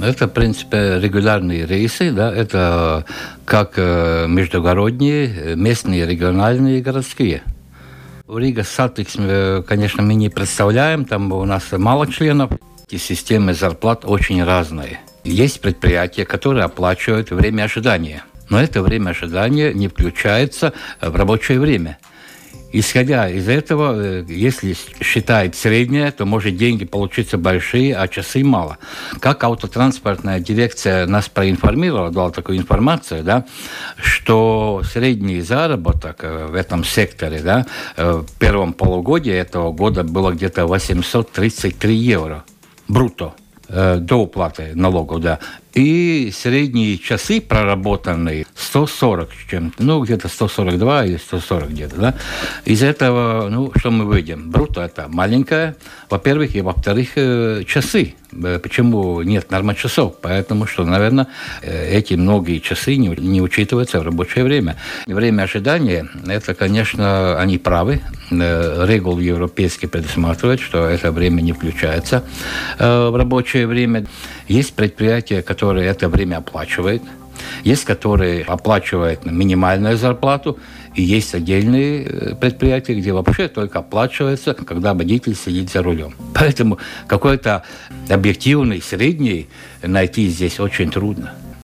Это, в принципе, регулярные рейсы, да, это как междугородние, местные, региональные и городские. В Рига Сатикс, конечно, мы не представляем, там у нас мало членов, и системы зарплат очень разные. Есть предприятия, которые оплачивают время ожидания, но это время ожидания не включается в рабочее время. Исходя из этого, если считать среднее, то может деньги получиться большие, а часы мало. Как автотранспортная дирекция нас проинформировала, дала такую информацию, да, что средний заработок в этом секторе, да, в первом полугодии этого года было где-то 833 евро брутто до уплаты налогов, да. И средние часы проработанные 140 чем-то, где-то 142 или 140 где-то, да. Из этого, что мы выйдем? Брутто это маленькое, во-первых, и во-вторых, часы. Почему нет нормочасов? Потому что, наверное, эти многие часы не учитываются в рабочее время. Время ожидания, это, конечно, они правы. Регул европейский предусматривает, что это время не включается в рабочее время. Есть предприятия, которые это время оплачивают. Есть, которые оплачивают минимальную зарплату, и есть отдельные предприятия, где вообще только оплачивается, когда водитель сидит за рулем. Поэтому какой-то объективный, средний найти здесь очень трудно.